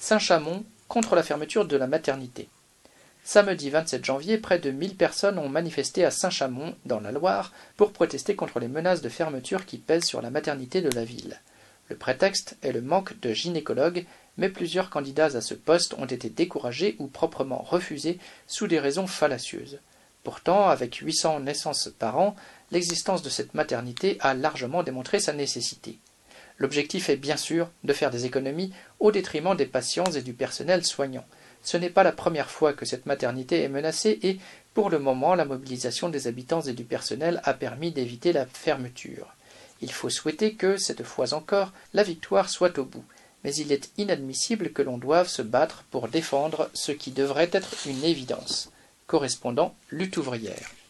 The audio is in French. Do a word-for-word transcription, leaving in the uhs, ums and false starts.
Saint-Chamond contre la fermeture de la maternité. Samedi vingt-sept janvier, près de mille personnes ont manifesté à Saint-Chamond, dans la Loire, pour protester contre les menaces de fermeture qui pèsent sur la maternité de la ville. Le prétexte est le manque de gynécologues, mais plusieurs candidats à ce poste ont été découragés ou proprement refusés sous des raisons fallacieuses. Pourtant, avec huit cents naissances par an, l'existence de cette maternité a largement démontré sa nécessité. L'objectif est bien sûr de faire des économies au détriment des patients et du personnel soignant. Ce n'est pas la première fois que cette maternité est menacée et, pour le moment, la mobilisation des habitants et du personnel a permis d'éviter la fermeture. Il faut souhaiter que, cette fois encore, la victoire soit au bout. Mais il est inadmissible que l'on doive se battre pour défendre ce qui devrait être une évidence. Correspondant Lutte ouvrière.